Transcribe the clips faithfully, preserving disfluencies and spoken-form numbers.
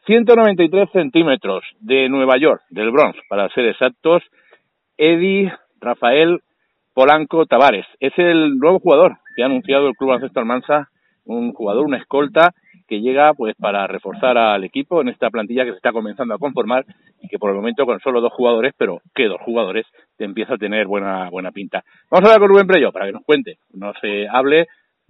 ciento noventa y tres centímetros, de Nueva York, del Bronx, para ser exactos, Eddie Rafael Polanco Tavares. Es el nuevo jugador que ha anunciado el Club Baloncesto Almansa, un jugador, una escolta, que llega pues para reforzar al equipo en esta plantilla que se está comenzando a conformar y que por el momento con solo dos jugadores, pero que dos jugadores, te empieza a tener buena buena pinta. Vamos a hablar con Rubén Prelló para que nos cuente, nos eh, hable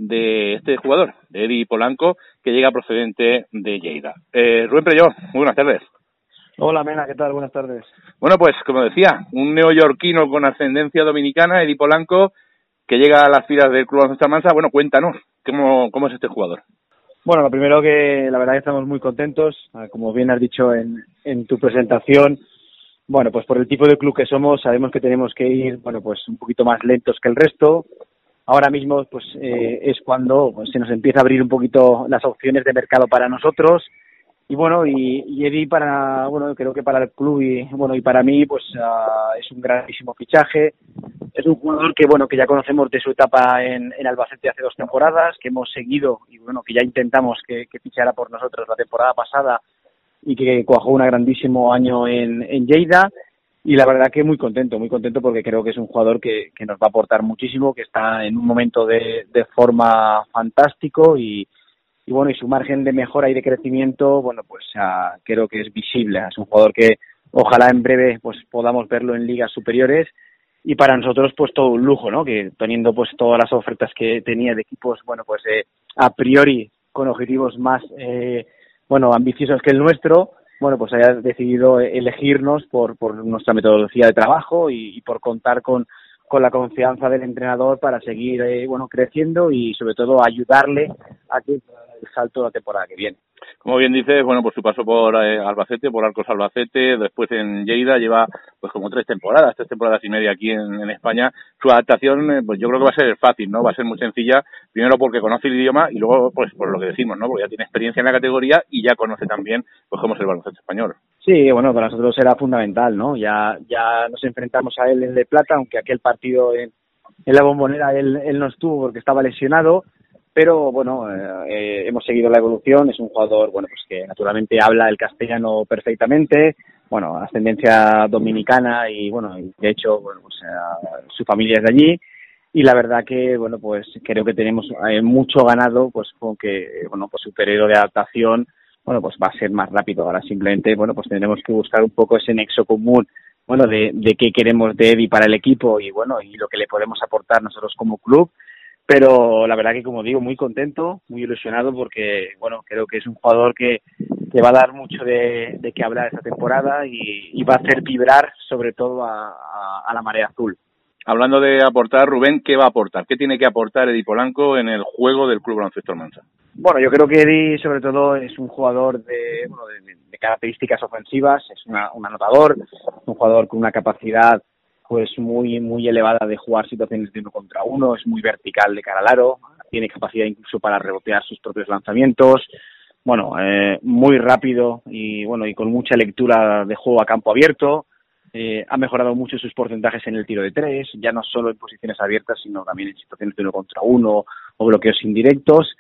de este jugador, de Eddie Polanco, que llega procedente de Lleida. Eh, Rubén Prelló, muy buenas tardes. Hola, Mena, ¿qué tal? Buenas tardes. Bueno, pues como decía, un neoyorquino con ascendencia dominicana, Eddie Polanco, que llega a las filas del Club Baloncesto Almansa. Bueno, cuéntanos, ¿cómo, cómo es este jugador? Bueno, lo primero que la verdad que estamos muy contentos, como bien has dicho en, en tu presentación. Bueno, pues por el tipo de club que somos, sabemos que tenemos que ir, bueno, pues un poquito más lentos que el resto. Ahora mismo, pues eh, es cuando pues, se nos empieza a abrir un poquito las opciones de mercado para nosotros. Y bueno, y, y Eddie para, bueno, creo que para el club y bueno y para mí, pues uh, es un grandísimo fichaje. Es un jugador que bueno que ya conocemos de su etapa en, en Albacete hace dos temporadas, que hemos seguido y bueno que ya intentamos que, que fichara por nosotros la temporada pasada y que cuajó un grandísimo año en, en Lleida. Y la verdad que muy contento, muy contento porque creo que es un jugador que, que nos va a aportar muchísimo, que está en un momento de, de forma fantástico y Y bueno, y su margen de mejora y de crecimiento, bueno, pues uh, creo que es visible. Es un jugador que ojalá en breve pues podamos verlo en ligas superiores y para nosotros pues todo un lujo, ¿no? Que teniendo pues todas las ofertas que tenía de equipos, bueno, pues eh, a priori con objetivos más, eh, bueno, ambiciosos que el nuestro, bueno, pues haya decidido elegirnos por, por nuestra metodología de trabajo y, y por contar con con la confianza del entrenador para seguir eh, bueno creciendo y sobre todo ayudarle a que el salto de la temporada que viene. Como bien dices, bueno, pues su paso por eh, Albacete, por Arcos Albacete, después en Lleida, lleva pues como tres temporadas, tres temporadas y media aquí en, en España. Su adaptación, eh, pues yo creo que va a ser fácil, ¿no? Va a ser muy sencilla, primero porque conoce el idioma y luego, pues por lo que decimos, ¿no? Porque ya tiene experiencia en la categoría y ya conoce también, pues cómo es el baloncesto español. Sí, bueno, para nosotros era fundamental, ¿no? Ya ya nos enfrentamos a él en De Plata, aunque aquel partido en, en la Bombonera él, él no estuvo porque estaba lesionado. Pero bueno, eh, hemos seguido la evolución. Es un jugador, bueno, pues que naturalmente habla el castellano perfectamente, bueno, ascendencia dominicana y bueno, de hecho, bueno, pues eh, su familia es de allí y la verdad que, bueno, pues creo que tenemos eh, mucho ganado, pues con que, bueno, pues su periodo de adaptación, bueno, pues va a ser más rápido. Ahora simplemente, bueno, pues tendremos que buscar un poco ese nexo común, bueno, de, de qué queremos de Eddie para el equipo y bueno, y lo que le podemos aportar nosotros como club. Pero la verdad que, como digo, muy contento, muy ilusionado porque, bueno, creo que es un jugador que, que va a dar mucho de, de qué hablar esta temporada y, y va a hacer vibrar sobre todo a, a, a la marea azul. Hablando de aportar, Rubén, ¿qué va a aportar? ¿Qué tiene que aportar Eddie Polanco en el juego del Club Baloncesto Almansa? Bueno, yo creo que Eddie, sobre todo, es un jugador de, bueno, de, de características ofensivas, es una, un anotador, un jugador con una capacidad pues muy muy elevada de jugar situaciones de uno contra uno, es muy vertical de cara al aro, tiene capacidad incluso para rebotear sus propios lanzamientos, bueno, eh, muy rápido y bueno y con mucha lectura de juego a campo abierto, eh, ha mejorado mucho sus porcentajes en el tiro de tres, ya no solo en posiciones abiertas, sino también en situaciones de uno contra uno o bloqueos indirectos.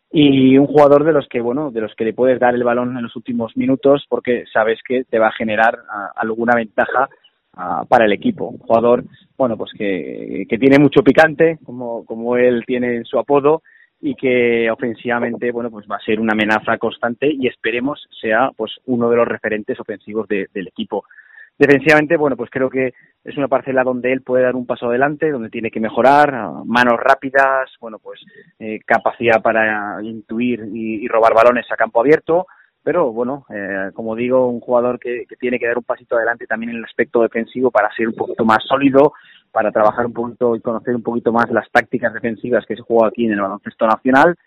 Y un jugador de los que, bueno, de los que le puedes dar el balón en los últimos minutos porque sabes que te va a generar uh, alguna ventaja Uh, para el equipo. Un jugador, bueno, pues que, que tiene mucho picante, como, como él tiene en su apodo, y que ofensivamente, bueno, pues va a ser una amenaza constante y esperemos sea pues uno de los referentes ofensivos de, del equipo. Defensivamente, bueno, pues creo que es una parcela donde él puede dar un paso adelante, donde tiene que mejorar, uh, manos rápidas, bueno, pues eh, capacidad para intuir y, y robar balones a campo abierto. Pero bueno, eh, como digo, un jugador que, que tiene que dar un pasito adelante también en el aspecto defensivo para ser un poquito más sólido, para trabajar un poquito y conocer un poquito más las tácticas defensivas que se juega aquí en el baloncesto nacional.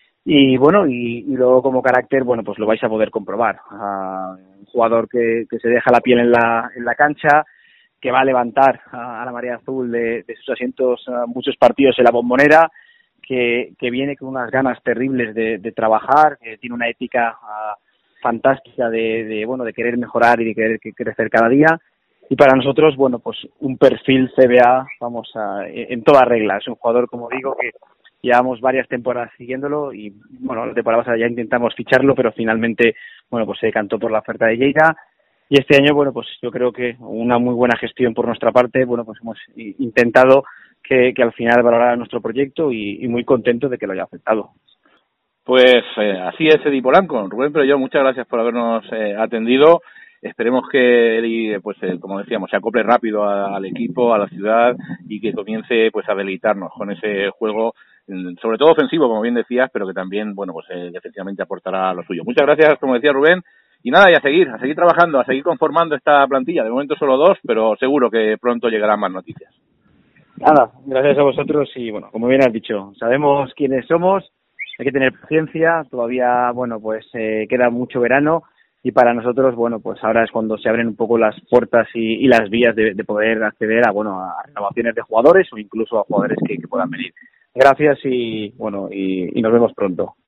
Y bueno, y, y luego como carácter, bueno, pues lo vais a poder comprobar. Uh, un jugador que, que se deja la piel en la, en la cancha, que va a levantar a, a la marea azul de, de sus asientos uh, muchos partidos en la Bombonera, que, que viene con unas ganas terribles de, de trabajar, que tiene una ética uh, fantástica de, de bueno de querer mejorar y de querer crecer cada día. Y para nosotros, bueno, pues un perfil C B A, vamos, a, en toda regla. Es un jugador, como digo, que llevamos varias temporadas siguiéndolo y, bueno, la temporada pasada ya intentamos ficharlo, pero finalmente, bueno, pues se decantó por la oferta de Lleida. Y este año, bueno, pues yo creo que una muy buena gestión por nuestra parte, bueno, pues hemos intentado que, que al final valorara nuestro proyecto y, y muy contento de que lo haya aceptado. Pues eh, así es, Eddie Polanco. Rubén, pero yo muchas gracias por habernos eh, atendido. Esperemos que Eddie, pues eh, como decíamos, se acople rápido a, al equipo, a la ciudad y que comience pues a deleitarnos con ese juego, sobre todo ofensivo, como bien decías, pero que también, bueno, pues eh, efectivamente aportará lo suyo. Muchas gracias, como decía Rubén. Y nada, y a seguir, a seguir trabajando, a seguir conformando esta plantilla. De momento solo dos, pero seguro que pronto llegarán más noticias. Nada, gracias a vosotros y, bueno, como bien has dicho, sabemos quiénes somos, hay que tener paciencia, todavía, bueno, pues eh, queda mucho verano y para nosotros, bueno, pues ahora es cuando se abren un poco las puertas y, y las vías de, de poder acceder a, bueno, a renovaciones de jugadores o incluso a jugadores que, que puedan venir. Gracias y, bueno, y, y nos vemos pronto.